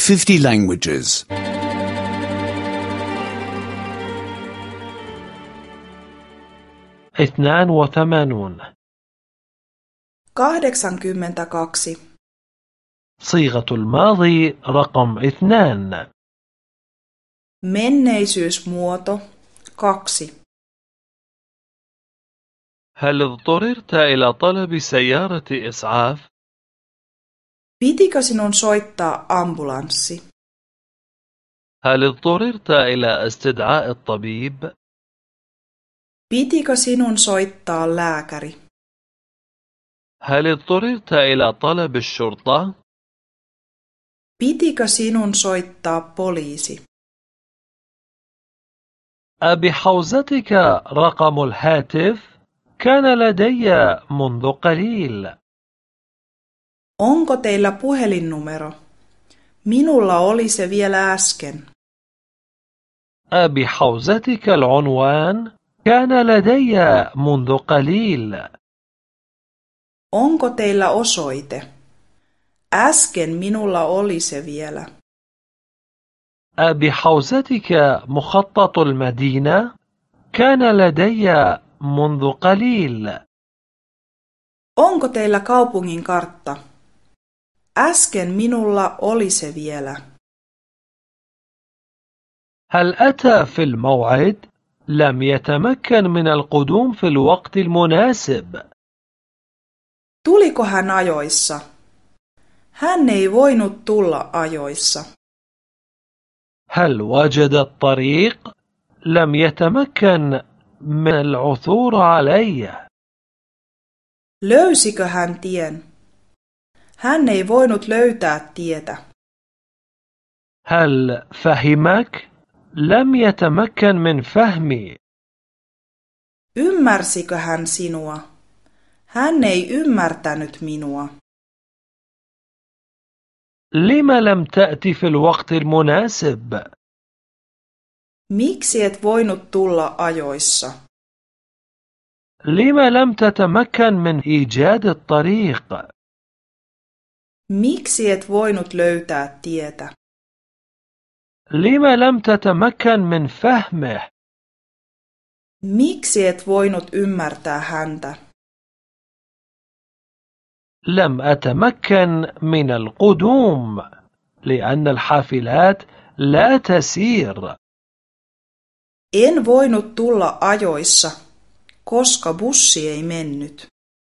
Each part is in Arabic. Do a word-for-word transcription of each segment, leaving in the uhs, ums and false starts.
fifty languages. اثنان وثمانون. kahdeksankymmentäkaksi. صيغة الماضي رقم اثنان. Menneisyysmuoto kaksi. هل اضطررت إلى طلب سيارة إسعاف؟ Pitikö sinun soittaa ambulanssi? هل اضطررت إلى استدعاء الطبيب؟ Pitikö sinun soittaa lääkäri? هل اضطررت إلى طلب الشرطة؟ Pitikö sinun soittaa poliisi? أبحوزتك رقم الهاتف؟ كان لدي منذ قليل. Onko teillä puhelinnumero? Minulla oli se vielä äsken. أبحوزتك العنوان؟ كان لدي منذ قليل. Onko teillä osoite? Äsken minulla oli se vielä. أبحوزتك مخطط المدينة؟ كان لدي منذ قليل. Onko teillä kaupungin kartta? Äsken minulla oli se vielä. هل أتى في الموعد؟ لم يتمكن من القدوم في الوقت المناسب. Tuliko hän ajoissa? Hän ei voinut tulla ajoissa. هل وجد الطريق؟ لم يتمكن من العثور عليه. Löysikö hän tien? Hän ei voinut löytää tietä. هل فهمك؟ لم يتمكن من فهمي. Ymmärsikö hän sinua? Hän ei ymmärtänyt minua. لم لم تأتي في الوقت المناسب؟ Miksi et voinut tulla ajoissa? لم لم تتمكن من إيجاد الطريق؟ Miksi et voinut löytää tietä? لم لم تتمكن من فهمه؟ Miksi et voinut ymmärtää häntä? لم أتمكن من القدوم لأن الحافلات لا تسير. En voinut tulla ajoissa, koska bussi ei mennyt.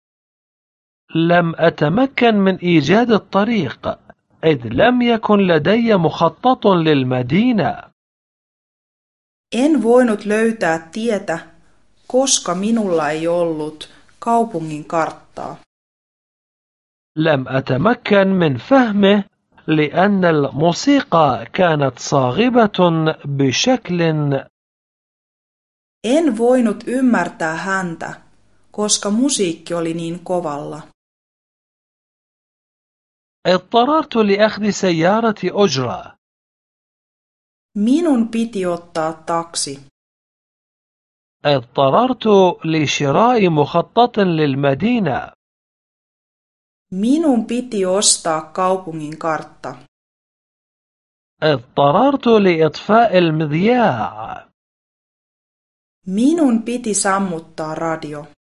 لم أتمكن من إيجاد الطريق إذ لم يكن لدي مخطط للمدينة. En voinut löytää tietä, koska minulla ei ollut kaupungin karttaa. لم أتمكن من فهمه لأن الموسيقى كانت صاخبة بشكل. En voinut ymmärtää häntä, koska musiikki oli niin kovalla. اضطررت لأخذ سيارة أجرة. Minun piti ottaa taksi. اضطررت لشراء مخطط للمدينة. Minun piti ostaa kaupungin kartta. اضطررت لإطفاء المذياع. Minun piti sammuttaa radio.